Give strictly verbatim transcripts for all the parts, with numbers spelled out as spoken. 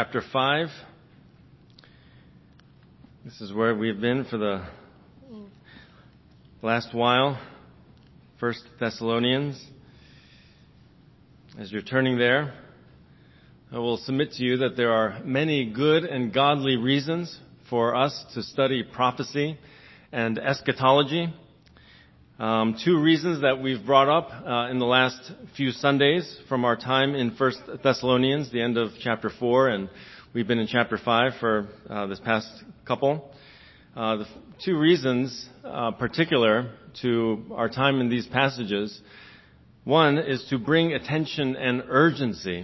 Chapter five. This is where we've been for the last while. First Thessalonians. As you're turning there, I will submit to you that there are many good and godly reasons for us to study prophecy and eschatology. Um, two reasons that we've brought up uh, in the last few Sundays from our time in First Thessalonians, the end of chapter four, and we've been in chapter five for uh, this past couple. Uh, the two reasons uh, particular to our time in these passages. One is to bring attention and urgency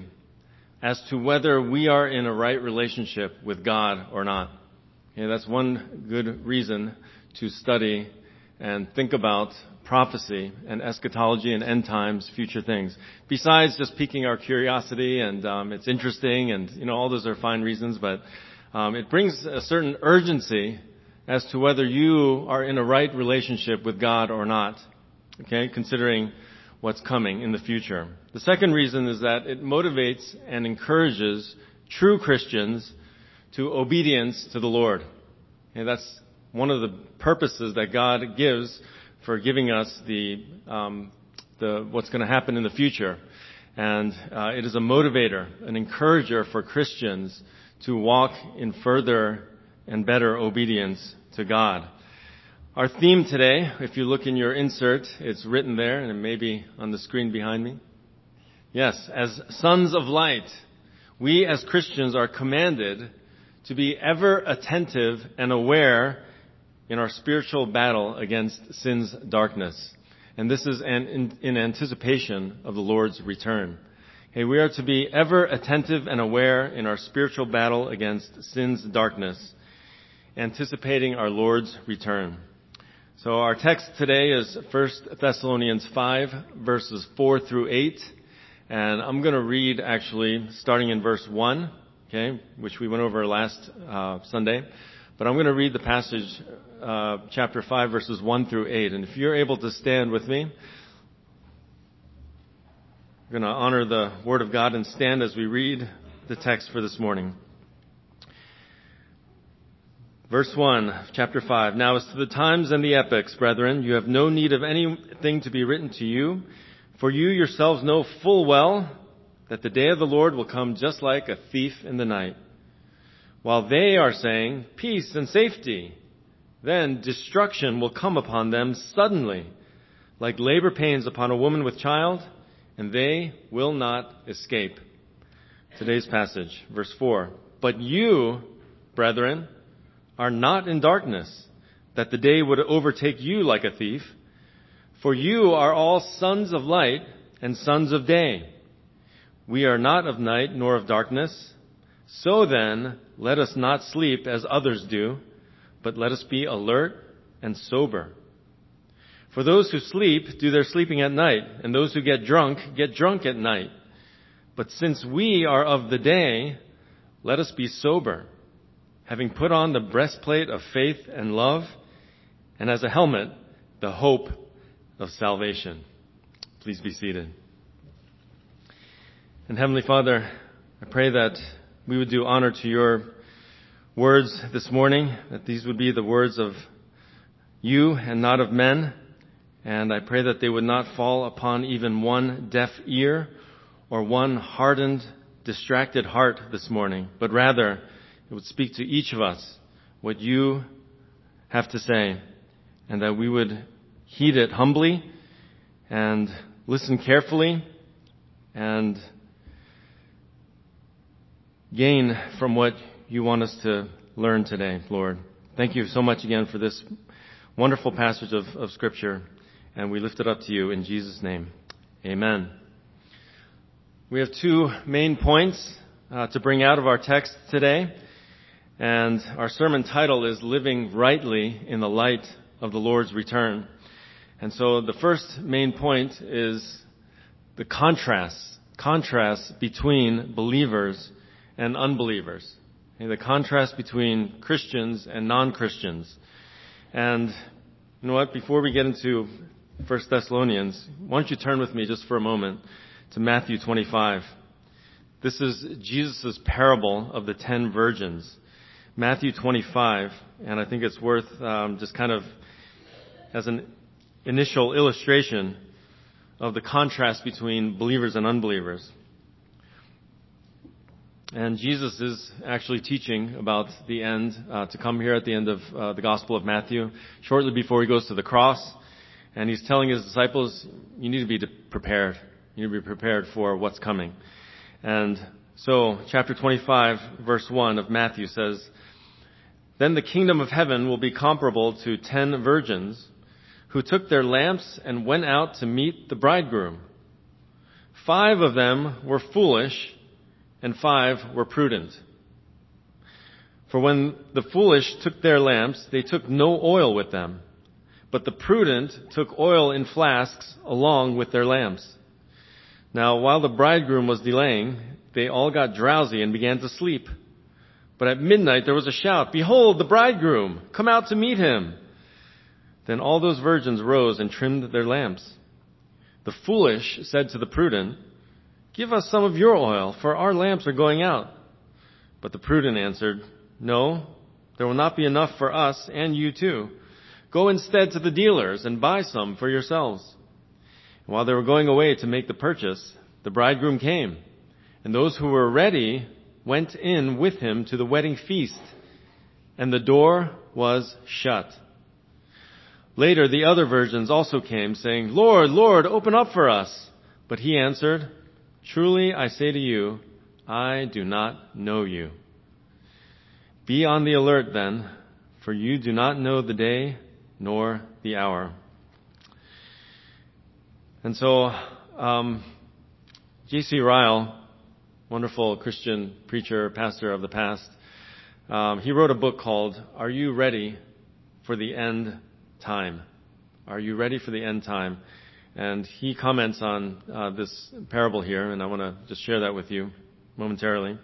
as to whether we are in a right relationship with God or not. Okay, that's one good reason to study and think about prophecy and eschatology and end times, future things. Besides just piquing our curiosity and um, it's interesting and, you know, all those are fine reasons, but um, it brings a certain urgency as to whether you are in a right relationship with God or not, okay, considering what's coming in the future. The second reason is that it motivates and encourages true Christians to obedience to the Lord. And that's one of the purposes that God gives for giving us the um, the what's going to happen in the future. And uh, it is a motivator, an encourager for Christians to walk in further and better obedience to God. Our theme today, if you look in your insert, it's written there, and it may be on the screen behind me. Yes, as sons of light, we as Christians are commanded to be ever attentive and aware in our spiritual battle against sin's darkness. And this is an, in, in anticipation of the Lord's return. Okay, we are to be ever attentive and aware in our spiritual battle against sin's darkness, anticipating our Lord's return. So our text today is First Thessalonians five, verses four through eight. And I'm going to read actually starting in verse one, okay, which we went over last uh, Sunday. But I'm going to read the passage, uh, chapter five, verses one through eight. And if you're able to stand with me, we're going to honor the Word of God and stand as we read the text for this morning. Verse one, chapter five. Now as to the times and the epochs, brethren, you have no need of anything to be written to you, for you yourselves know full well that the day of the Lord will come just like a thief in the night. While they are saying, peace and safety, then destruction will come upon them suddenly, like labor pains upon a woman with child, and they will not escape. Today's passage, verse four. But you, brethren, are not in darkness, that the day would overtake you like a thief. For you are all sons of light and sons of day. We are not of night nor of darkness. So then, let us not sleep as others do, but let us be alert and sober. For those who sleep do their sleeping at night, and those who get drunk get drunk at night. But since we are of the day, let us be sober, having put on the breastplate of faith and love, and as a helmet, the hope of salvation. Please be seated. And Heavenly Father, I pray that we would do honor to your words this morning, that these would be the words of you and not of men. And I pray that they would not fall upon even one deaf ear or one hardened, distracted heart this morning, but rather it would speak to each of us what you have to say, and that we would heed it humbly and listen carefully and gain from what you want us to learn today, Lord. Thank you so much again for this wonderful passage of, of Scripture, and we lift it up to you in Jesus' name. Amen. We have two main points uh, to bring out of our text today, and our sermon title is Living Rightly in the Light of the Lord's Return. And so the first main point is the contrast, contrast between believers and unbelievers. Okay, the contrast between Christians and non-Christians. And you know what? Before we get into First Thessalonians, why don't you turn with me just for a moment to Matthew twenty-five. This is Jesus' parable of the ten virgins, Matthew twenty-five, and I think it's worth um, just kind of as an initial illustration of the contrast between believers and unbelievers. And Jesus is actually teaching about the end uh, to come here at the end of uh, the Gospel of Matthew, shortly before he goes to the cross. And he's telling his disciples, you need to be prepared. You need to be prepared for what's coming. And so, chapter twenty-five, verse one of Matthew says, "Then the kingdom of heaven will be comparable to ten virgins who took their lamps and went out to meet the bridegroom. Five of them were foolish, and five were prudent. For when the foolish took their lamps, they took no oil with them, but the prudent took oil in flasks along with their lamps. Now, while the bridegroom was delaying, they all got drowsy and began to sleep. But at midnight there was a shout, 'Behold, the bridegroom! Come out to meet him!' Then all those virgins rose and trimmed their lamps. The foolish said to the prudent, 'Give us some of your oil, for our lamps are going out.' But the prudent answered, 'No, there will not be enough for us and you too. Go instead to the dealers and buy some for yourselves.' And while they were going away to make the purchase, the bridegroom came, and those who were ready went in with him to the wedding feast, and the door was shut. Later the other virgins also came, saying, 'Lord, Lord, open up for us.' But he answered, 'Truly I say to you, I do not know you. Be on the alert then, for you do not know the day nor the hour.'" And so, um, J C Ryle, wonderful Christian preacher, pastor of the past, um, he wrote a book called "Are You Ready for the End Time?" Are you ready for the end time? And he comments on uh, this parable here, and I want to just share that with you momentarily.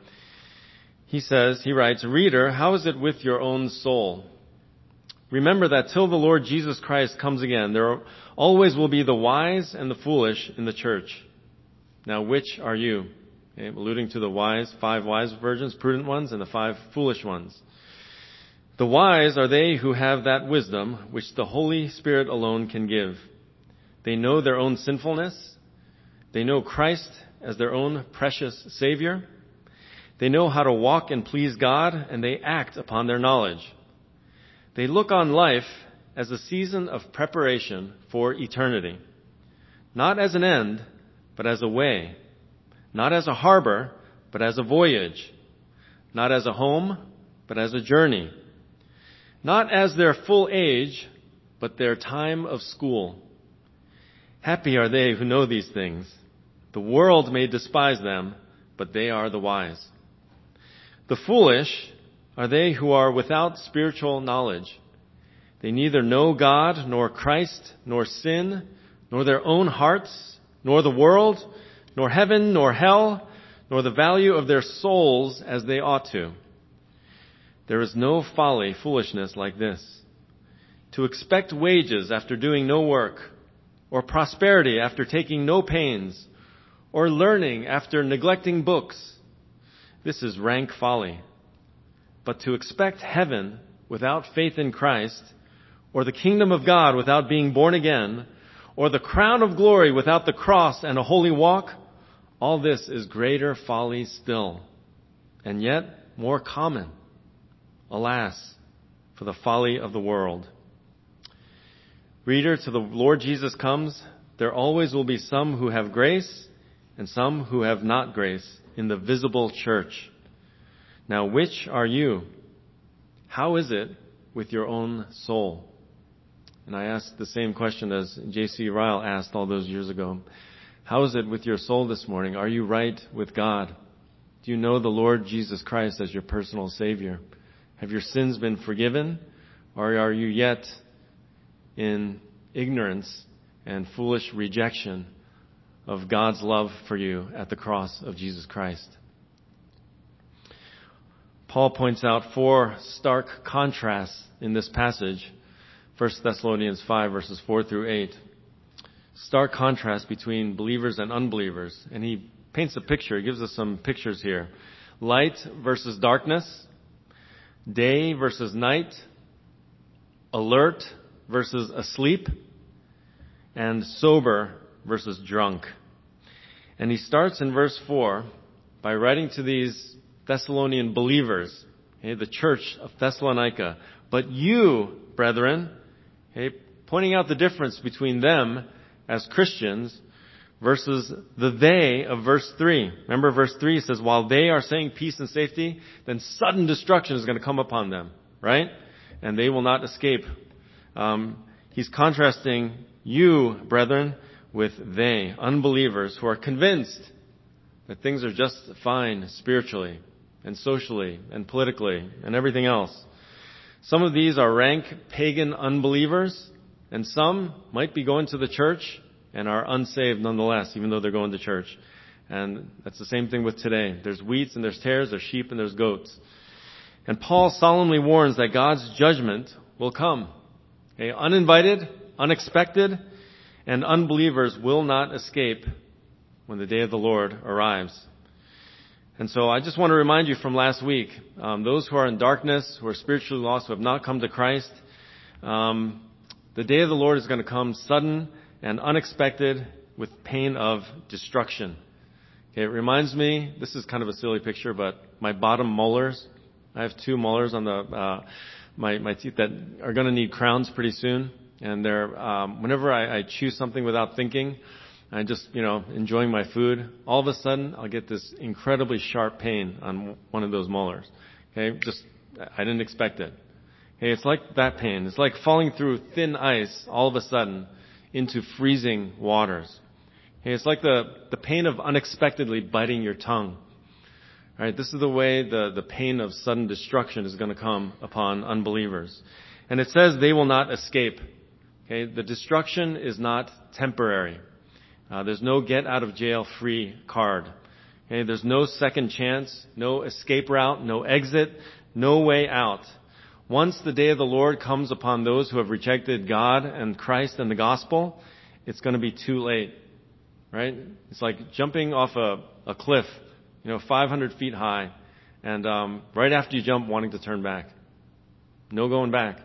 He says, he writes, "Reader, how is it with your own soul? Remember that till the Lord Jesus Christ comes again, there always will be the wise and the foolish in the church. Now, which are you?" Okay, alluding to the wise, five wise virgins, prudent ones, and the five foolish ones. "The wise are they who have that wisdom which the Holy Spirit alone can give. They know their own sinfulness. They know Christ as their own precious Savior. They know how to walk and please God, and they act upon their knowledge. They look on life as a season of preparation for eternity, not as an end, but as a way, not as a harbor, but as a voyage, not as a home, but as a journey, not as their full age, but their time of school. Happy are they who know these things. The world may despise them, but they are the wise. The foolish are they who are without spiritual knowledge. They neither know God, nor Christ, nor sin, nor their own hearts, nor the world, nor heaven, nor hell, nor the value of their souls as they ought to. There is no folly, foolishness like this: to expect wages after doing no work, or prosperity after taking no pains, or learning after neglecting books. This is rank folly. But to expect heaven without faith in Christ, or the kingdom of God without being born again, or the crown of glory without the cross and a holy walk, all this is greater folly still, and yet more common. Alas, for the folly of the world. Reader, till the Lord Jesus comes, there always will be some who have grace and some who have not grace in the visible church. Now, which are you? How is it with your own soul? And I asked the same question as J C Ryle asked all those years ago. How is it with your soul this morning? Are you right with God? Do you know the Lord Jesus Christ as your personal Savior? Have your sins been forgiven? Or are you yet in ignorance and foolish rejection of God's love for you at the cross of Jesus Christ? Paul points out four stark contrasts in this passage, First Thessalonians five, verses four through eight. Stark contrast between believers and unbelievers. And he paints a picture. He gives us some pictures here. Light versus darkness, day versus night, alert versus asleep, and sober versus drunk. And he starts in verse four by writing to these Thessalonian believers, okay, the church of Thessalonica. But you, brethren, okay, pointing out the difference between them as Christians versus the they of verse three. Remember verse three says, while they are saying peace and safety, then sudden destruction is going to come upon them, right? And they will not escape. Um, he's contrasting you, brethren, with they, unbelievers who are convinced that things are just fine spiritually and socially and politically and everything else. Some of these are rank pagan unbelievers, and some might be going to the church and are unsaved nonetheless, even though they're going to church. And that's the same thing with today. There's wheats and there's tares, there's sheep and there's goats. And Paul solemnly warns that God's judgment will come. Okay, uninvited, unexpected, and unbelievers will not escape when the day of the Lord arrives. And so I just want to remind you from last week, um, those who are in darkness, who are spiritually lost, who have not come to Christ, um, the day of the Lord is going to come sudden and unexpected with pain of destruction. Okay, it reminds me, this is kind of a silly picture, but my bottom molars, I have two molars on the, uh, my, my teeth that are going to need crowns pretty soon. And they're, um, whenever I, I chew something without thinking, I just, you know, enjoying my food, all of a sudden I'll get this incredibly sharp pain on one of those molars. Okay, just, I didn't expect it. Okay, it's like that pain. It's like falling through thin ice all of a sudden into freezing waters. Okay, it's like the, the pain of unexpectedly biting your tongue. All right, this is the way the, the pain of sudden destruction is going to come upon unbelievers. And it says they will not escape. Okay, the destruction is not temporary. Uh, there's no get out of jail free card. Okay, there's no second chance, no escape route, no exit, no way out. Once the day of the Lord comes upon those who have rejected God and Christ and the gospel, it's going to be too late. Right? It's like jumping off a, a cliff, you know, five hundred feet high, and um, right after you jump, wanting to turn back. No going back.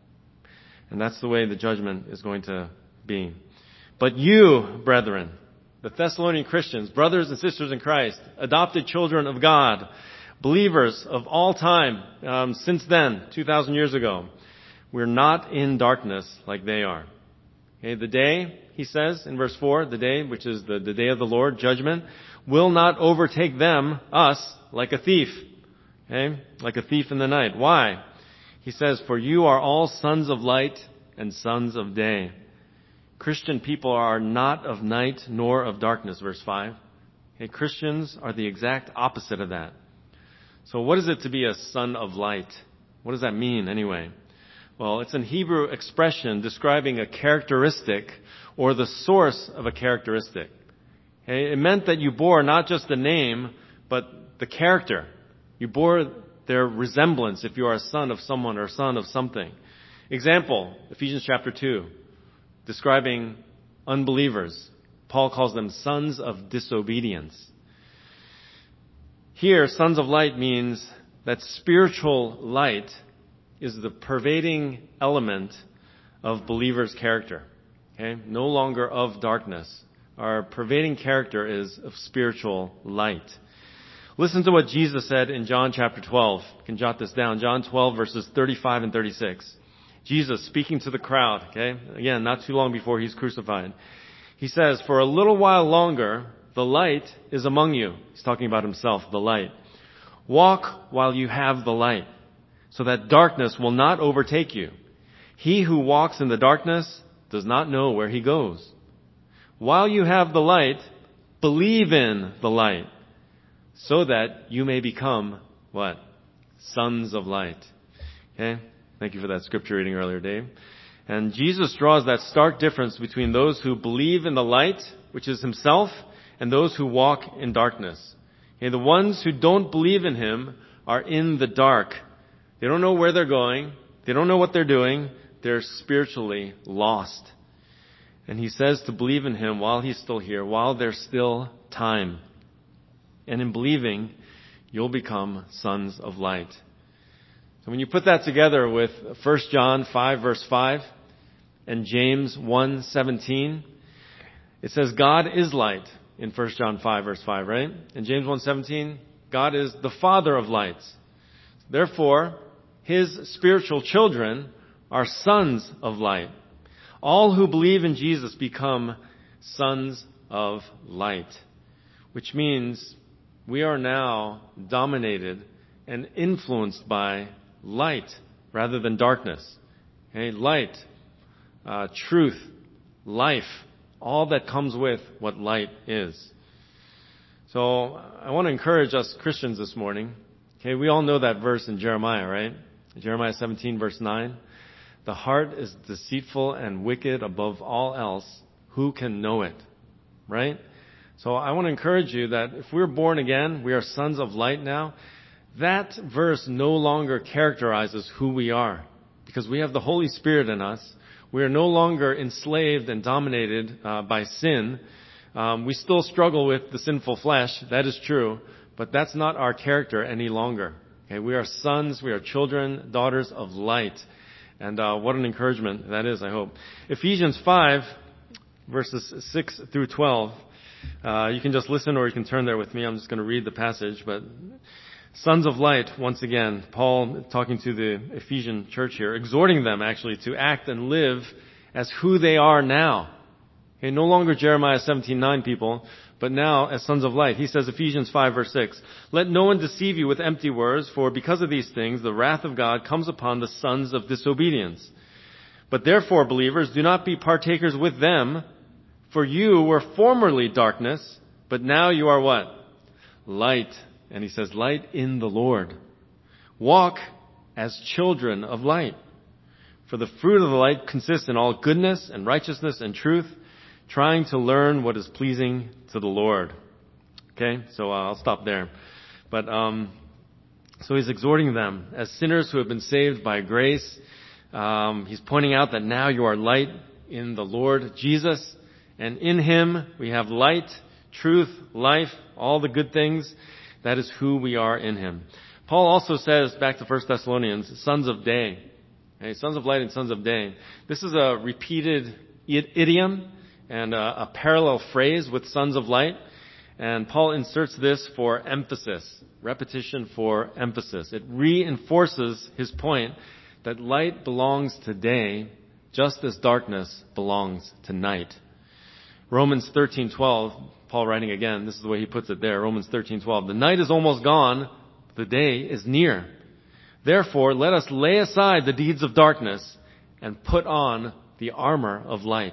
And that's the way the judgment is going to be. But you, brethren, the Thessalonian Christians, brothers and sisters in Christ, adopted children of God, believers of all time, um, since then, two thousand years ago, we're not in darkness like they are. Okay, the day, he says in verse four, the day, which is the, the day of the Lord, judgment, will not overtake them, us, like a thief. Okay, like a thief in the night. Why? He says, for you are all sons of light and sons of day. Christian people are not of night nor of darkness, verse five. Okay, Christians are the exact opposite of that. So what is it to be a son of light? What does that mean anyway? Well, it's an Hebrew expression describing a characteristic or the source of a characteristic. Okay, it meant that you bore not just the name, but the character. You bore their resemblance if you are a son of someone or son of something. Example, Ephesians chapter two, describing unbelievers. Paul calls them sons of disobedience. Here, sons of light means that spiritual light is the pervading element of believers' character. Okay? No longer of darkness. Our pervading character is of spiritual light. Listen to what Jesus said in John chapter twelve. You can jot this down. John twelve verses thirty-five and thirty-six. Jesus speaking to the crowd, okay? Again, not too long before he's crucified. He says, for a little while longer, the light is among you. He's talking about himself, the light. Walk while you have the light, so that darkness will not overtake you. He who walks in the darkness does not know where he goes. While you have the light, believe in the light, so that you may become, what? Sons of light. Okay? Thank you for that scripture reading earlier, Dave. And Jesus draws that stark difference between those who believe in the light, which is himself, and those who walk in darkness. Okay, the ones who don't believe in him are in the dark. They don't know where they're going. They don't know what they're doing. They're spiritually lost. And he says to believe in him while he's still here, while there's still time. and in believing, you'll become sons of light. So when you put that together with First John five verse five and James one seventeen, it says God is light in First John five verse five, right? And James one seventeen, God is the Father of lights. Therefore, His spiritual children are sons of light. All who believe in Jesus become sons of light, which means we are now dominated and influenced by light rather than darkness. Okay? Light, uh, truth, life, all that comes with what light is. So I want to encourage us Christians this morning. Okay, we all know that verse in Jeremiah, right? Jeremiah seventeen verse nine. The heart is deceitful and wicked above all else. Who can know it? Right? So I want to encourage you that if we're born again, we are sons of light now. That verse no longer characterizes who we are because we have the Holy Spirit in us. We are no longer enslaved and dominated uh, by sin. Um, we still struggle with the sinful flesh. That is true. But that's not our character any longer. Okay, we are sons, we are children, daughters of light. And uh, what an encouragement that is, I hope. Ephesians five, verses six through twelve. Uh, you can just listen or you can turn there with me. I'm just going to read the passage. But sons of light, once again, Paul talking to the Ephesian church here, exhorting them actually to act and live as who they are now. Okay, no longer Jeremiah seventeen nine people, but now as sons of light. He says, Ephesians five verse six, let no one deceive you with empty words, for because of these things the wrath of God comes upon the sons of disobedience. But therefore, believers, do not be partakers with them, for you were formerly darkness, but now you are what? Light. And he says, light in the Lord. Walk as children of light. For the fruit of the light consists in all goodness and righteousness and truth, trying to learn what is pleasing to the Lord. Okay, so uh, I'll stop there. But um, so he's exhorting them as sinners who have been saved by grace. Um, he's pointing out that now you are light in the Lord Jesus, and in Him we have light, truth, life, all the good things. That is who we are in Him. Paul also says, back to First Thessalonians, sons of day. Okay, sons of light and sons of day. This is a repeated idiom and a, a parallel phrase with sons of light. And Paul inserts this for emphasis, repetition for emphasis. It reinforces his point that light belongs to day just as darkness belongs to night. Romans thirteen twelve, Paul writing again, this is the way he puts it there, Romans thirteen twelve. The night is almost gone, the day is near. Therefore, let us lay aside the deeds of darkness and put on the armor of light.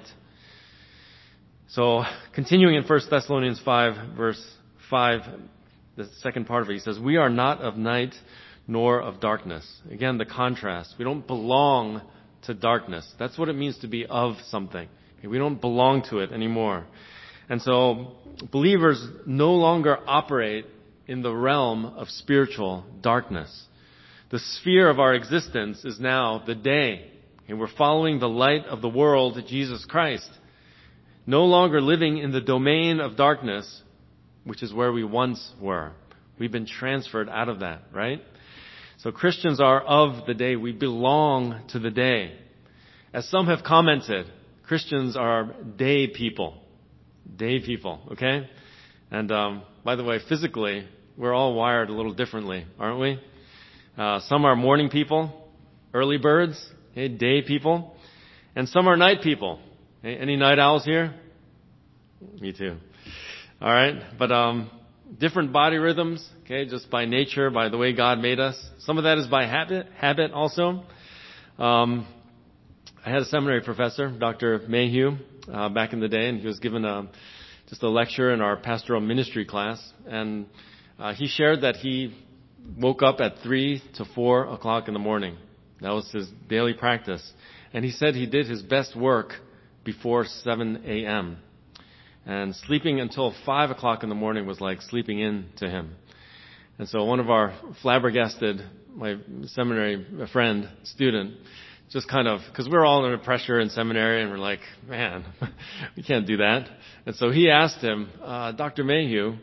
So, continuing in First Thessalonians five, verse five, the second part of it, he says, we are not of night nor of darkness. Again, the contrast. We don't belong to darkness. That's what it means to be of something. We don't belong to it anymore. And so, believers no longer operate in the realm of spiritual darkness. The sphere of our existence is now the day. And we're following the light of the world, Jesus Christ. No longer living in the domain of darkness, which is where we once were. We've been transferred out of that, right? So Christians are of the day. We belong to the day. As some have commented, Christians are day people. Day people, okay? And um, by the way, physically, we're all wired a little differently, aren't we? Uh, some are morning people, early birds, okay, day people. And some are night people. Okay, any night owls here? Me too. All right, but um, different body rhythms, okay, just by nature, by the way God made us. Some of that is by habit, habit also. Um, I had a seminary professor, Doctor Mayhew, uh, back in the day, and he was given a, just a lecture in our pastoral ministry class, and uh, he shared that he woke up at three to four o'clock in the morning. That was his daily practice. And he said he did his best work before seven a.m. And sleeping until five o'clock in the morning was like sleeping in to him. And so one of our flabbergasted, my seminary friend, student, just kind of, because we're all under pressure in seminary, and we're like, man, we can't do that. And so he asked him, uh, Doctor Mayhew,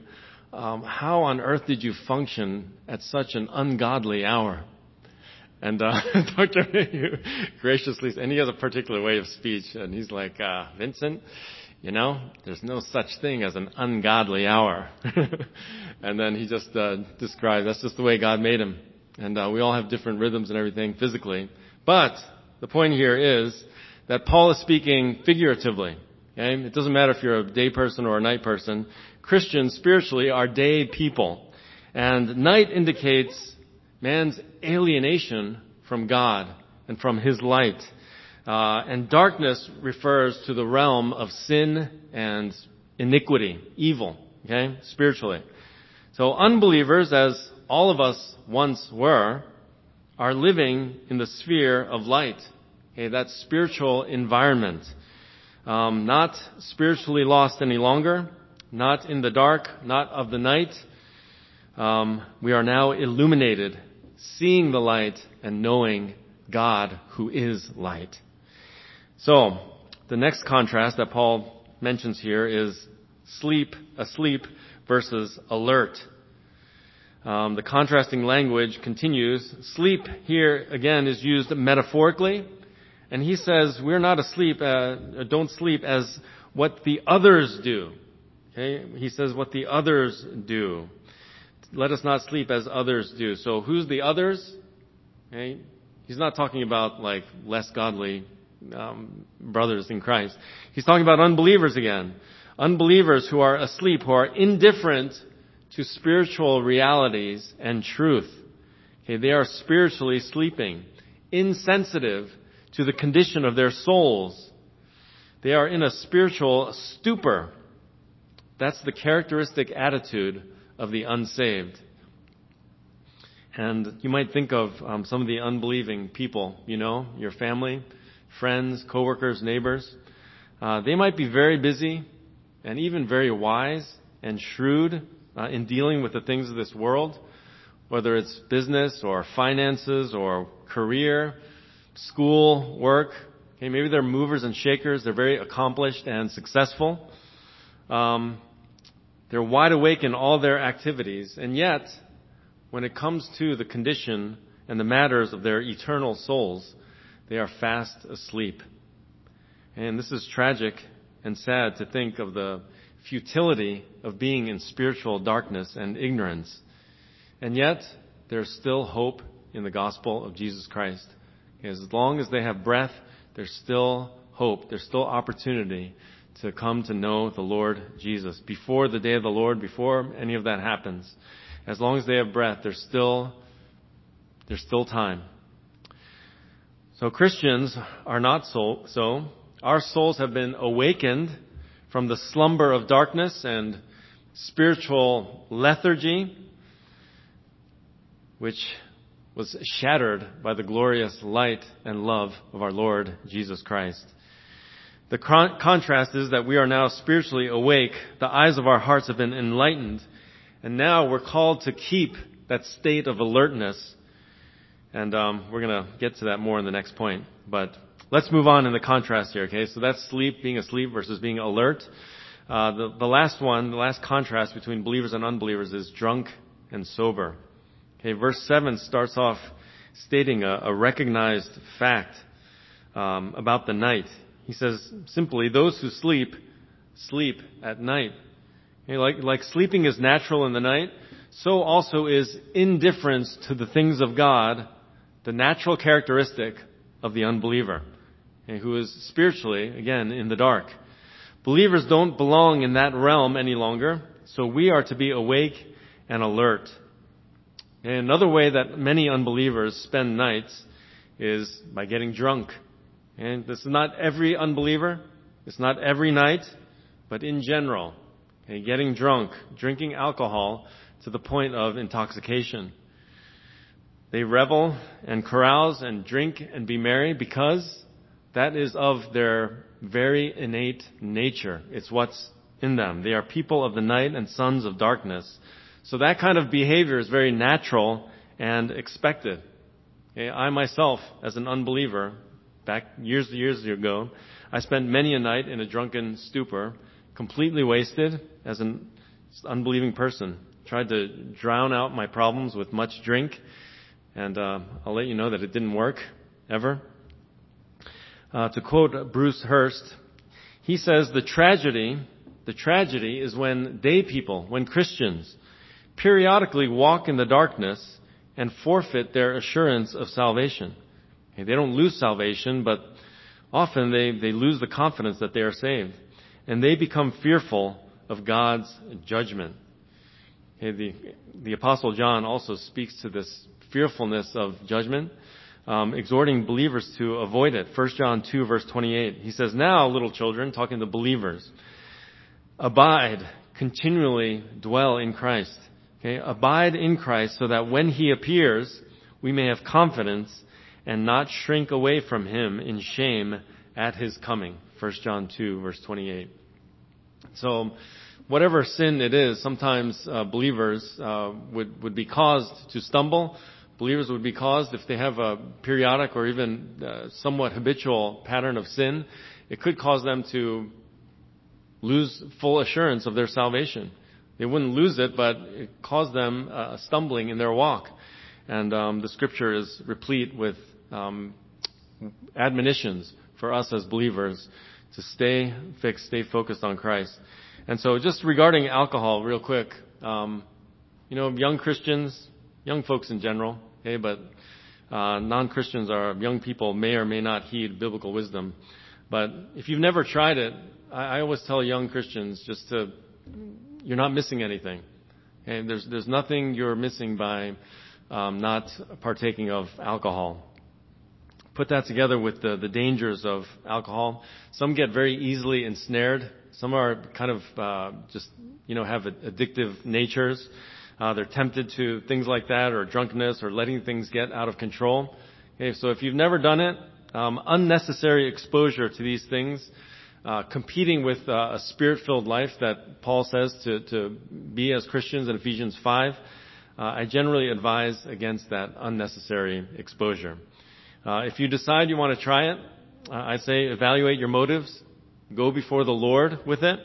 um, how on earth did you function at such an ungodly hour? And uh, Doctor Mayhew graciously, and he has a particular way of speech, and he's like, uh, Vincent, you know, there's no such thing as an ungodly hour. And then he just uh, describes, that's just the way God made him. And uh, we all have different rhythms and everything physically. But the point here is that Paul is speaking figuratively. Okay? It doesn't matter if you're a day person or a night person. Christians spiritually are day people. And night indicates man's alienation from God and from His light. Uh, and darkness refers to the realm of sin and iniquity, evil, okay, spiritually. So unbelievers, as all of us once were, are living in the sphere of light, okay, that spiritual environment. Um, not spiritually lost any longer, not in the dark, not of the night. Um, we are now illuminated, seeing the light and knowing God who is light. So, the next contrast that Paul mentions here is sleep, asleep versus alert. Um, the contrasting language continues. Sleep here again is used metaphorically, and he says we're not asleep, uh, don't sleep as what the others do. Okay, he says what the others do. Let us not sleep as others do. So who's the others? Okay, he's not talking about like less godly um, brothers in Christ. He's talking about unbelievers again. Unbelievers who are asleep, who are indifferent to spiritual realities and truth. Okay, they are spiritually sleeping, insensitive to the condition of their souls. They are in a spiritual stupor. That's the characteristic attitude of the unsaved. And you might think of um, some of the unbelieving people, you know, your family, friends, coworkers, neighbors. Uh, they might be very busy and even very wise and shrewd uh, in dealing with the things of this world, whether it's business or finances or career, school, work. Okay, maybe they're movers and shakers. They're very accomplished and successful. Um, they're wide awake in all their activities, and yet, when it comes to the condition and the matters of their eternal souls, they are fast asleep. And this is tragic and sad to think of the futility of being in spiritual darkness and ignorance. And yet, there's still hope in the gospel of Jesus Christ. As long as they have breath, there's still hope. There's still opportunity to come to know the Lord Jesus. Before the day of the Lord, before any of that happens, as long as they have breath, there's still, there's still time. So Christians are not so, so. Our souls have been awakened from the slumber of darkness and spiritual lethargy, which was shattered by the glorious light and love of our Lord Jesus Christ. The con- contrast is that we are now spiritually awake. The eyes of our hearts have been enlightened. And now we're called to keep that state of alertness. And um, we're going to get to that more in the next point. But let's move on in the contrast here, okay? So that's sleep, being asleep versus being alert. Uh, the, the last one, the last contrast between believers and unbelievers is drunk and sober. Okay, verse seven starts off stating a, a recognized fact um, about the night. He says simply, those who sleep, sleep at night. Okay, like, like sleeping is natural in the night, so also is indifference to the things of God, the natural characteristic of the unbeliever, okay, who is spiritually, again, in the dark. Believers don't belong in that realm any longer, so we are to be awake and alert. And another way that many unbelievers spend nights is by getting drunk. And this is not every unbeliever, it's not every night, but in general, okay, getting drunk, drinking alcohol to the point of intoxication. They revel and carouse and drink and be merry because that is of their very innate nature. It's what's in them. They are people of the night and sons of darkness. So that kind of behavior is very natural and expected. Okay, I myself, as an unbeliever, back years and years ago, I spent many a night in a drunken stupor, completely wasted, as a This unbelieving person tried to drown out my problems with much drink, and uh, I'll let you know that it didn't work, ever. Uh, to quote Bruce Hurst, he says, the tragedy, the tragedy is when day people, when Christians, periodically walk in the darkness and forfeit their assurance of salvation. Okay, they don't lose salvation, but often they, they lose the confidence that they are saved. And they become fearful of God's judgment. Okay, the, the Apostle John also speaks to this fearfulness of judgment, um, exhorting believers to avoid it. First John two, verse twenty-eight. He says, now, little children, talking to believers, abide, continually dwell in Christ. Okay, abide in Christ so that when He appears, we may have confidence and not shrink away from Him in shame at His coming. First John two, verse twenty-eight. So, whatever sin it is, sometimes uh, believers uh, would, would be caused to stumble. Believers would be caused, if they have a periodic or even uh, somewhat habitual pattern of sin, it could cause them to lose full assurance of their salvation. They wouldn't lose it, but it caused them uh, stumbling in their walk. And um, the Scripture is replete with um, admonitions for us as believers to stay fixed, stay focused on Christ. And so just regarding alcohol, real quick, um, you know, young Christians, young folks in general, okay, but uh, non-Christians are young people may or may not heed biblical wisdom. But if you've never tried it, I, I always tell young Christians just to, you're not missing anything. Okay? There's, there's nothing you're missing by um, not partaking of alcohol. Put that together with the, the dangers of alcohol. Some get very easily ensnared. Some are kind of uh, just, you know, have addictive natures. Uh, they're tempted to things like that, or drunkenness, or letting things get out of control. Okay, so if you've never done it, um, unnecessary exposure to these things, uh, competing with uh, a spirit-filled life that Paul says to, to be as Christians in Ephesians five, uh, I generally advise against that unnecessary exposure. Uh, if you decide you want to try it, uh, I say evaluate your motives. Go before the Lord with it.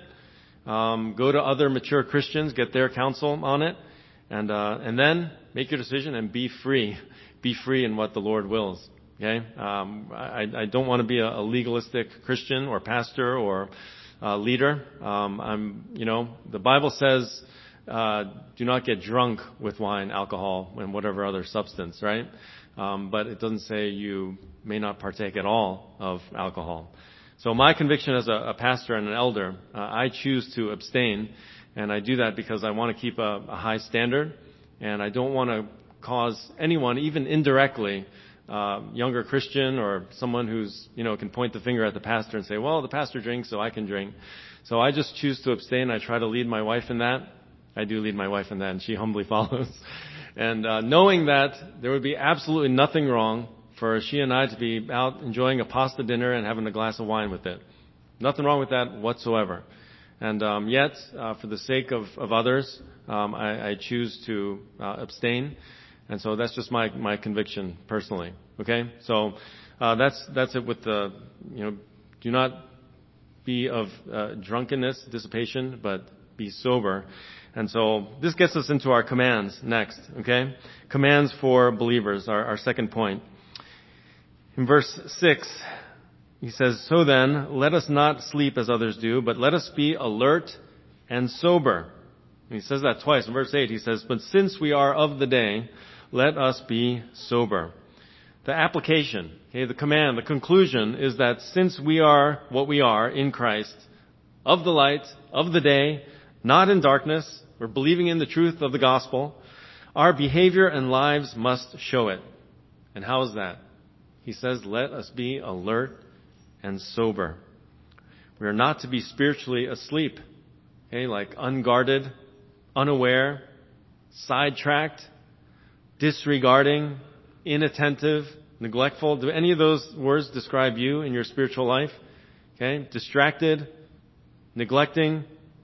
Um, go to other mature Christians, get their counsel on it, and uh, and then make your decision and be free. Be free in what the Lord wills. Okay? Um, I, I don't want to be a, a legalistic Christian or pastor or uh, leader. Um, I'm, you know, the Bible says, uh, do not get drunk with wine, alcohol, and whatever other substance, right? Um, but it doesn't say you may not partake at all of alcohol. So my conviction as a, a pastor and an elder, uh, I choose to abstain, and I do that because I want to keep a, a high standard, and I don't want to cause anyone, even indirectly, uh, younger Christian or someone who's, you know, can point the finger at the pastor and say, well, the pastor drinks, so I can drink. So I just choose to abstain. I try to lead my wife in that. I do lead my wife in that, and she humbly follows. And uh, knowing that there would be absolutely nothing wrong for she and I to be out enjoying a pasta dinner and having a glass of wine with it. Nothing wrong with that whatsoever. And um, yet, uh, for the sake of, of others, um, I, I choose to uh, abstain. And so that's just my, my conviction personally. Okay? So uh, that's that's it with the, you know, do not be of uh, drunkenness, dissipation, but be sober. And so this gets us into our commands next. Okay? Commands for believers, our, our second point. In verse six, he says, so then, let us not sleep as others do, but let us be alert and sober. And he says that twice. In verse eight, he says, but since we are of the day, let us be sober. The application, okay, the command, the conclusion is that since we are what we are in Christ, of the light, of the day, not in darkness, we're believing in the truth of the gospel, our behavior and lives must show it. And how is that? He says, let us be alert and sober. We are not to be spiritually asleep, okay, like unguarded, unaware, sidetracked, disregarding, inattentive, neglectful. Do any of those words describe you in your spiritual life? Okay, distracted, neglecting,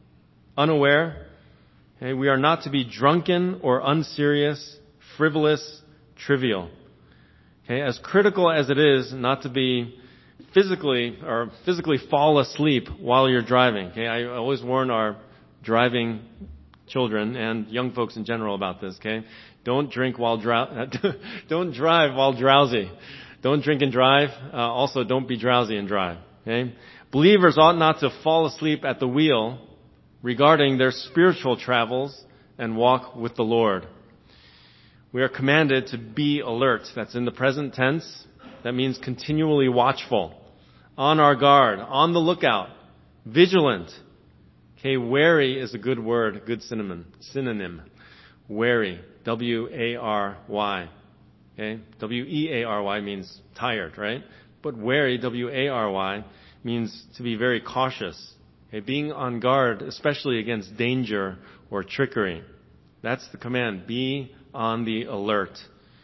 unaware. Okay, we are not to be drunken or unserious, frivolous, trivial. Okay, as critical as it is not to be physically or physically fall asleep while you're driving. Okay, I always warn our driving children and young folks in general about this, okay? Don't drink while drow- don't drive while drowsy. Don't drink and drive. Uh, also, don't be drowsy and drive, okay? Believers ought not to fall asleep at the wheel regarding their spiritual travels and walk with the Lord. We are commanded to be alert. That's in the present tense. That means continually watchful, on our guard, on the lookout, vigilant. Okay, wary is a good word, good synonym. Synonym. Wary. W A R Y. Okay, W E A R Y means tired, right? But wary, W A R Y, means to be very cautious. Okay, being on guard, especially against danger or trickery. That's the command. Be on the alert.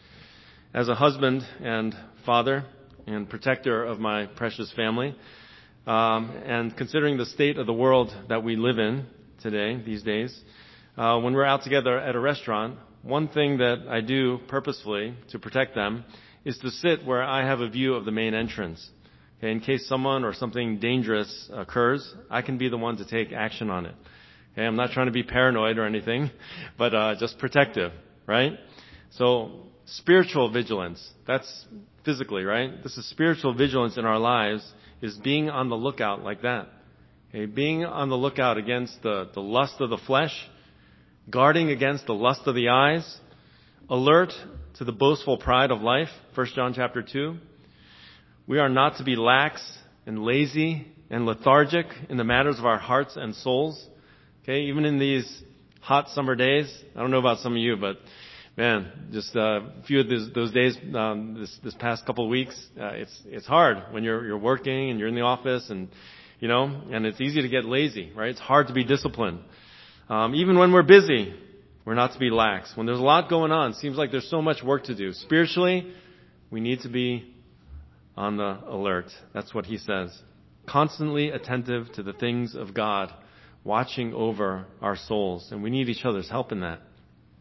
As a husband and father and protector of my precious family, um, and considering the state of the world that we live in today, these days, uh, when we're out together at a restaurant, one thing that I do purposefully to protect them is to sit where I have a view of the main entrance. Okay, in case someone or something dangerous occurs, I can be the one to take action on it. Okay, I'm not trying to be paranoid or anything, but uh, just protective, right? So spiritual vigilance, that's physically, right? This is spiritual vigilance in our lives, is being on the lookout like that. Okay, being on the lookout against the, the lust of the flesh, guarding against the lust of the eyes, alert to the boastful pride of life, First John chapter two. We are not to be lax and lazy and lethargic in the matters of our hearts and souls. Okay, even in these hot summer days. I don't know about some of you, but man, just uh, a few of those, those days, um, this, this past couple of weeks, uh, it's it's hard when you're you're working and you're in the office, and you know, and it's easy to get lazy, right? It's hard to be disciplined. Um, even when we're busy, we're not to be lax. When there's a lot going on, it seems like there's so much work to do. Spiritually, we need to be on the alert. That's what he says. Constantly attentive to the things of God, watching over our souls. And we need each other's help in that.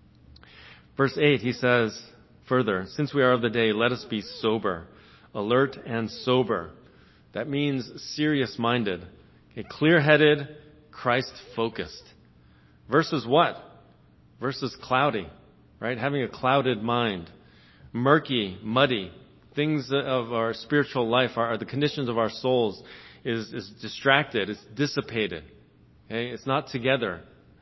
Verse eight, he says further, since we are of the day, let us be sober, alert and sober. That means serious-minded, okay, clear-headed, Christ-focused. Versus what? Versus cloudy, right? Having a clouded mind. Murky, muddy. Things of our spiritual life, are the conditions of our souls is, is distracted, it's dissipated. Okay? It's not together.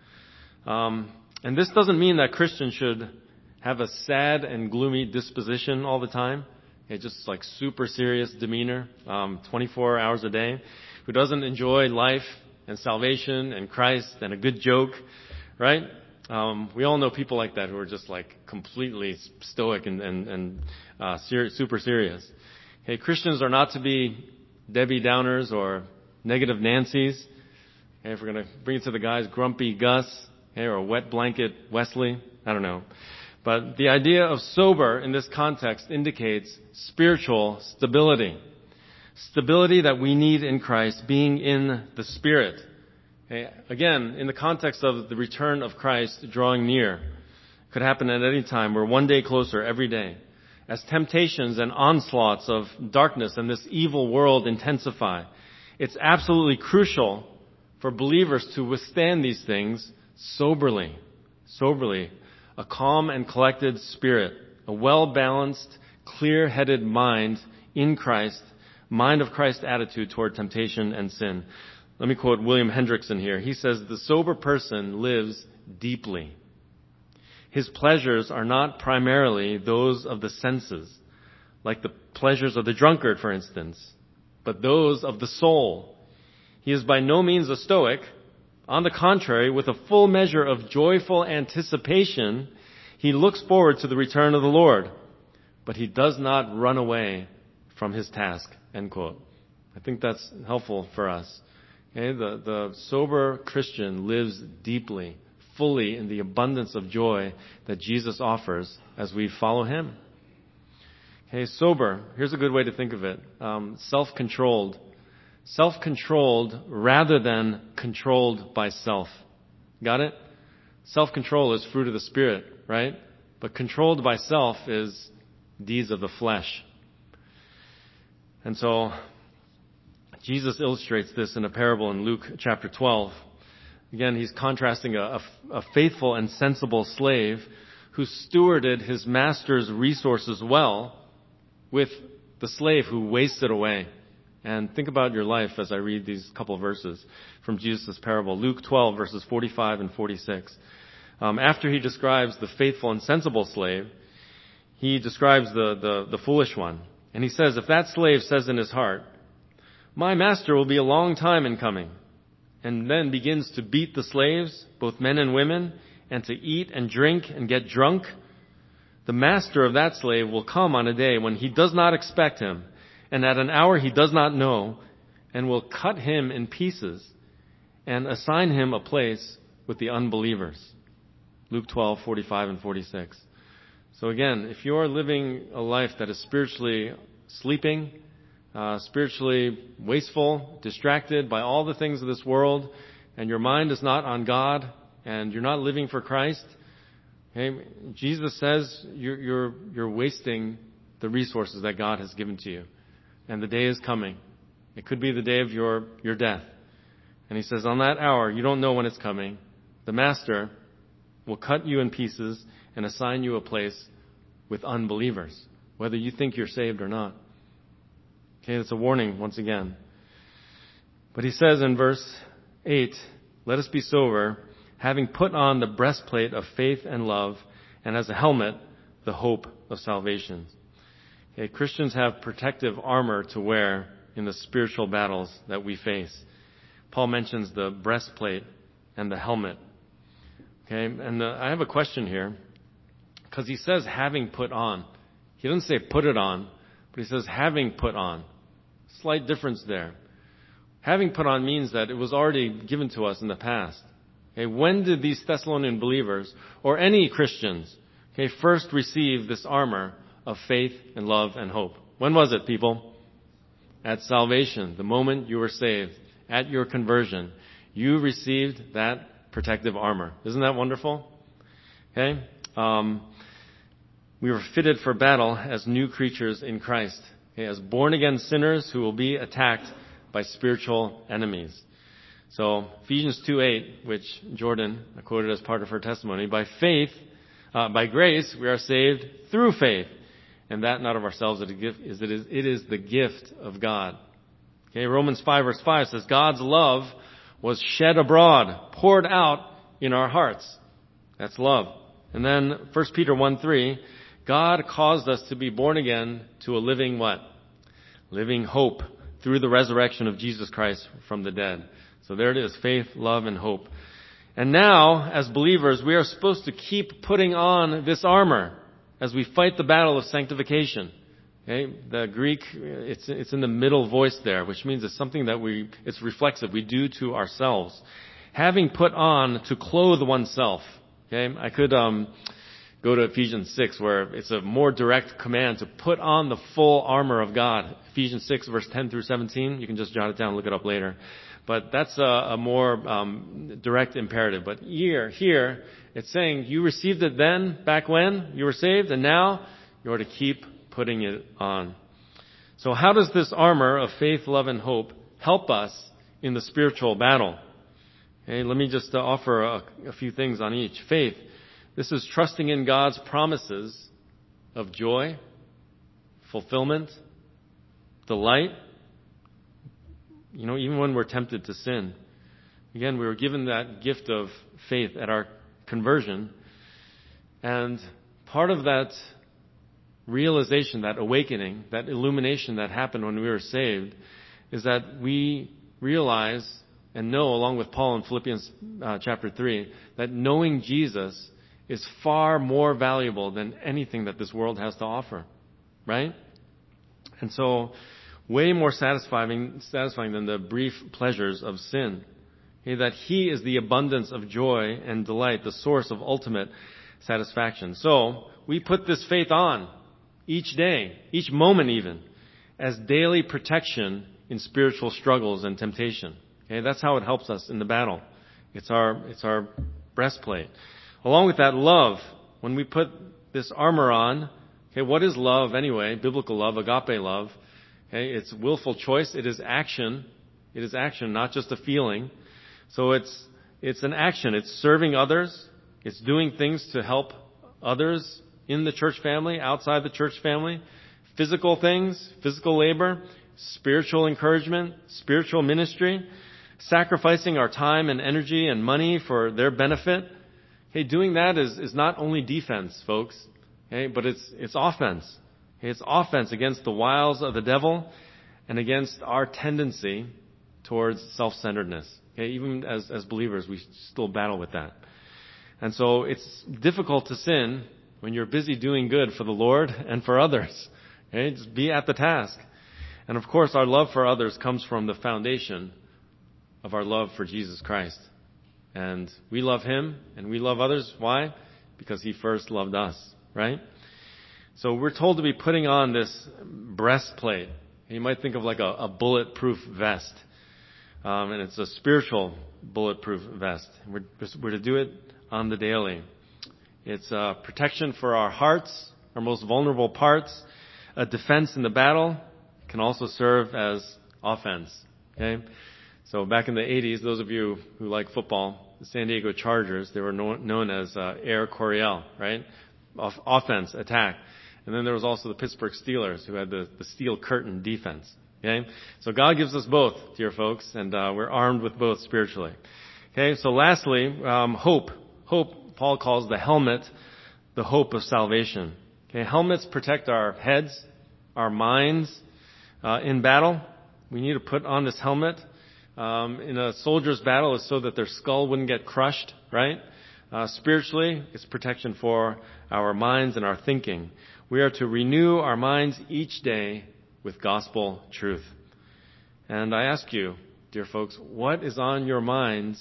Um, and this doesn't mean that Christians should have a sad and gloomy disposition all the time. Okay? Just like super serious demeanor, um, twenty-four hours a day. Who doesn't enjoy life and salvation and Christ and a good joke. Right? Um, we all know people like that who are just like completely stoic and, and, and uh, ser- super serious. Okay, Christians are not to be Debbie Downers or negative Nancys. Okay, if we're going to bring it to the guys, grumpy Gus, okay, or wet blanket Wesley. I don't know. But the idea of sober in this context indicates spiritual stability. Stability that we need in Christ, being in the Spirit. Okay, again, in the context of the return of Christ drawing near, could happen at any time. We're one day closer every day. As temptations and onslaughts of darkness and this evil world intensify, it's absolutely crucial for believers to withstand these things soberly, soberly, a calm and collected spirit, a well-balanced, clear-headed mind in Christ, mind of Christ attitude toward temptation and sin. Let me quote William Hendrickson here. He says, the sober person lives deeply. His pleasures are not primarily those of the senses, like the pleasures of the drunkard, for instance, but those of the soul. He is by no means a stoic. On the contrary, with a full measure of joyful anticipation, he looks forward to the return of the Lord, but he does not run away from his task, end quote. I think that's helpful for us. Okay, the, the sober Christian lives deeply, fully in the abundance of joy that Jesus offers as we follow him. Okay, sober, here's a good way to think of it. Um, self-controlled. Self-controlled rather than controlled by self. Got it? Self-control is fruit of the Spirit, right? But controlled by self is deeds of the flesh. And so Jesus illustrates this in a parable in Luke chapter twelve. Again, he's contrasting a, a, a faithful and sensible slave who stewarded his master's resources well with the slave who wasted away. And think about your life as I read these couple of verses from Jesus' parable. Luke twelve, verses forty-five and forty-six. Um, after he describes the faithful and sensible slave, he describes the, the, the foolish one. And he says, if that slave says in his heart, my master will be a long time in coming, and then begins to beat the slaves, both men and women, and to eat and drink and get drunk, the master of that slave will come on a day when he does not expect him, and at an hour he does not know, and will cut him in pieces and assign him a place with the unbelievers. Luke twelve, forty-five and forty-six. So again, if you're living a life that is spiritually sleeping, uh, spiritually wasteful, distracted by all the things of this world, and your mind is not on God, and you're not living for Christ, okay, Jesus says you're, you're, you're wasting the resources that God has given to you. And the day is coming. It could be the day of your, your death. And he says, on that hour, you don't know when it's coming. The master will cut you in pieces and assign you a place with unbelievers, whether you think you're saved or not. Okay, that's a warning once again. But he says in verse eight, let us be sober, having put on the breastplate of faith and love, and as a helmet, the hope of salvation. Okay, Christians have protective armor to wear in the spiritual battles that we face. Paul mentions the breastplate and the helmet. Okay, and uh, I have a question here, because he says having put on. He doesn't say put it on, but he says having put on. Slight difference there. Having put on means that it was already given to us in the past. Okay, when did these Thessalonian believers, or any Christians, okay, first receive this armor of faith and love and hope? When was it, people? At salvation, the moment you were saved, at your conversion, you received that protective armor. Isn't that wonderful? Okay, um, we were fitted for battle as new creatures in Christ, okay, as born-again sinners who will be attacked by spiritual enemies. So Ephesians two eight, which Jordan quoted as part of her testimony, by faith, uh, by grace, we are saved through faith, and that not of ourselves, it is, it is, it is the gift of God. Okay, Romans five verse five says, God's love was shed abroad, poured out in our hearts. That's love. And then First Peter one three, God caused us to be born again to a living what? Living hope through the resurrection of Jesus Christ from the dead. So there it is, faith, love, and hope. And now, as believers, we are supposed to keep putting on this armor as we fight the battle of sanctification. Okay, the Greek, it's it's in the middle voice there, which means it's something that we, it's reflexive, we do to ourselves. Having put on to clothe oneself. Okay, I could um, go to Ephesians six, where it's a more direct command to put on the full armor of God. Ephesians six, verse ten through seventeen. You can just jot it down and look it up later. But that's a, a more um, direct imperative. But here, here, it's saying you received it then, back when you were saved, and now you are to keep putting it on. So how does this armor of faith, love, and hope help us in the spiritual battle? Okay, let me just uh, offer a, a few things on each. Faith. This is trusting in God's promises of joy, fulfillment, delight. You know, even when we're tempted to sin. Again, we were given that gift of faith at our conversion. And part of that realization, that awakening, that illumination that happened when we were saved, is that we realize and know, along with Paul in Philippians uh, chapter three, that knowing Jesus is far more valuable than anything that this world has to offer. Right? And so, way more satisfying, satisfying than the brief pleasures of sin. Okay, that He is the abundance of joy and delight, the source of ultimate satisfaction. So, we put this faith on each day, each moment even, as daily protection in spiritual struggles and temptation. Okay, that's how it helps us in the battle. It's our, it's our breastplate. Along with that, love. When we put this armor on, okay, what is love anyway? Biblical love, agape love. Okay, it's willful choice. It is action. It is action, not just a feeling. So it's It's an action. It's serving others. It's doing things to help others in the church family, outside the church family. Physical things, physical labor, spiritual encouragement, spiritual ministry, sacrificing our time and energy and money for their benefit. Hey, doing that is, is not only defense, folks, okay, but it's, it's offense. Okay, it's offense against the wiles of the devil and against our tendency towards self-centeredness. Okay, even as, as believers, we still battle with that. And so it's difficult to sin when you're busy doing good for the Lord and for others. Okay, just be at the task. And of course, our love for others comes from the foundation of our love for Jesus Christ. And we love Him and we love others. Why? Because He first loved us, right? So we're told to be putting on this breastplate. You might think of like a, a bulletproof vest. Um, and it's a spiritual bulletproof vest. We're, we're to do it on the daily. It's uh, protection for our hearts, our most vulnerable parts, a defense in the battle. It can also serve as offense. Okay, so back in the eighties, those of you who like football, the San Diego Chargers, they were known, known as uh, Air Coryell, right? Off, offense, attack. And then there was also the Pittsburgh Steelers, who had the, the steel curtain defense. Okay, so God gives us both, dear folks, and uh, we're armed with both spiritually. Okay, so lastly, um, hope. Hope, Paul calls the helmet the hope of salvation. Okay, helmets protect our heads, our minds uh, in battle. We need to put on this helmet. Um, in a soldier's battle, it's so that their skull wouldn't get crushed, right? Uh, spiritually, it's protection for our minds and our thinking. We are to renew our minds each day with gospel truth. And I ask you, dear folks, what is on your minds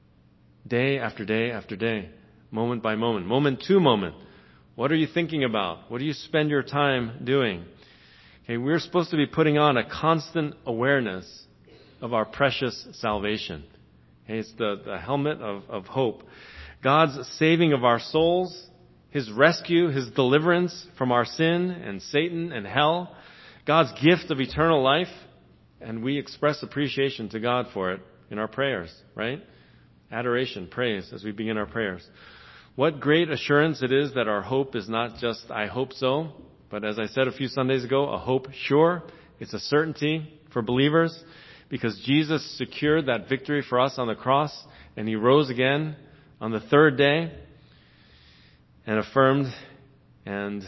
day after day after day, moment by moment, moment to moment? What are you thinking about? What do you spend your time doing? Okay, we're supposed to be putting on a constant awareness of our precious salvation. Okay, it's the, the helmet of, of hope. God's saving of our souls, His rescue, His deliverance from our sin and Satan and hell, God's gift of eternal life, and we express appreciation to God for it in our prayers, right? Adoration, praise as we begin our prayers. What great assurance it is that our hope is not just, I hope so, but as I said a few Sundays ago, a hope sure. It's a certainty for believers because Jesus secured that victory for us on the cross and He rose again on the third day and affirmed and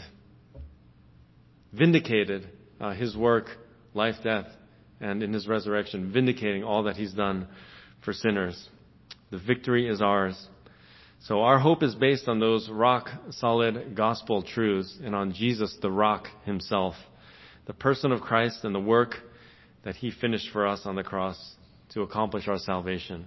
vindicated uh, His work, life, death, and in His resurrection, vindicating all that He's done for sinners. The victory is ours. So our hope is based on those rock-solid gospel truths and on Jesus, the rock Himself, the person of Christ and the work that He finished for us on the cross to accomplish our salvation.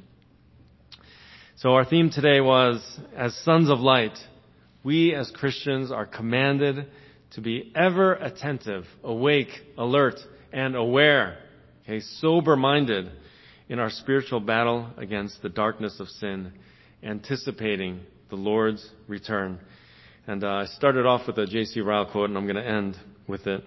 So our theme today was, as sons of light, we as Christians are commanded to be ever attentive, awake, alert, and aware, okay, sober-minded in our spiritual battle against the darkness of sin, anticipating the Lord's return. And uh, I started off with a J C Ryle quote, and I'm going to end with it.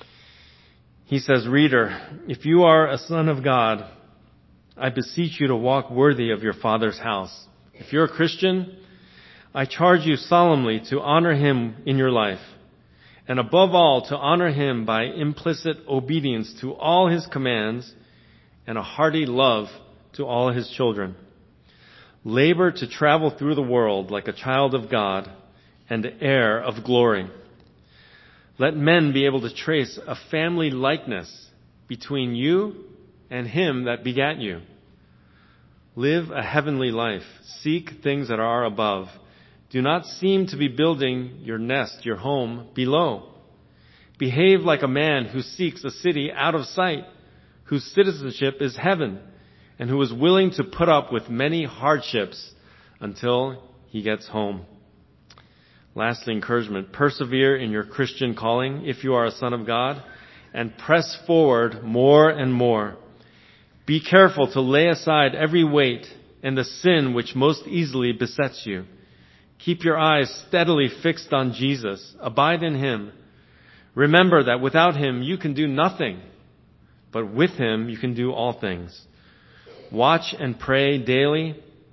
He says, "Reader, if you are a son of God, I beseech you to walk worthy of your Father's house. If you're a Christian, I charge you solemnly to honor Him in your life, and above all, to honor Him by implicit obedience to all His commands and a hearty love to all His children. Labor to travel through the world like a child of God and heir of glory. Let men be able to trace a family likeness between you and Him that begat you. Live a heavenly life. Seek things that are above. Do not seem to be building your nest, your home, below. Behave like a man who seeks a city out of sight, whose citizenship is heaven, and who is willing to put up with many hardships until he gets home." Lastly, encouragement. Persevere in your Christian calling if you are a son of God, and press forward more and more. Be careful to lay aside every weight and the sin which most easily besets you. Keep your eyes steadily fixed on Jesus. Abide in Him. Remember that without Him you can do nothing, but with Him you can do all things. Watch and pray daily.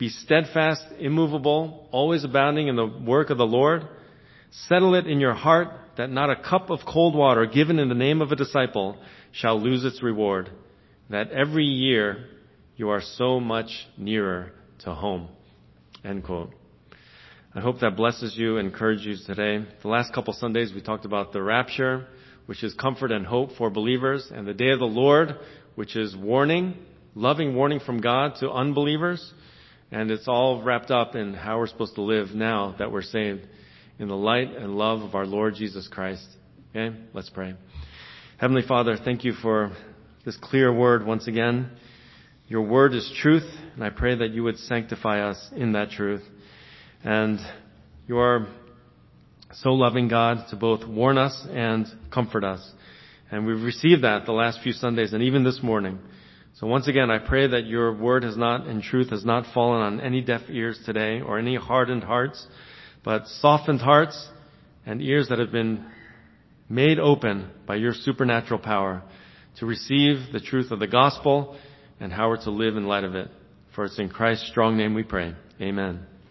Be steadfast, immovable, always abounding in the work of the Lord. Settle it in your heart that not a cup of cold water given in the name of a disciple shall lose its reward, that every year you are so much nearer to home. End quote. I hope that blesses you and encourages you today. The last couple Sundays we talked about the rapture, which is comfort and hope for believers, and the day of the Lord, which is warning, loving warning from God to unbelievers. And it's all wrapped up in how we're supposed to live now that we're saved in the light and love of our Lord Jesus Christ. Okay, let's pray. Heavenly Father, thank you for this clear word once again. Your word is truth, and I pray that you would sanctify us in that truth. And you are so loving, God, to both warn us and comfort us. And we've received that the last few Sundays and even this morning. So once again, I pray that your word has not, and truth has not fallen on any deaf ears today or any hardened hearts, but softened hearts and ears that have been made open by your supernatural power to receive the truth of the gospel and how we're to live in light of it. For it's in Christ's strong name we pray. Amen.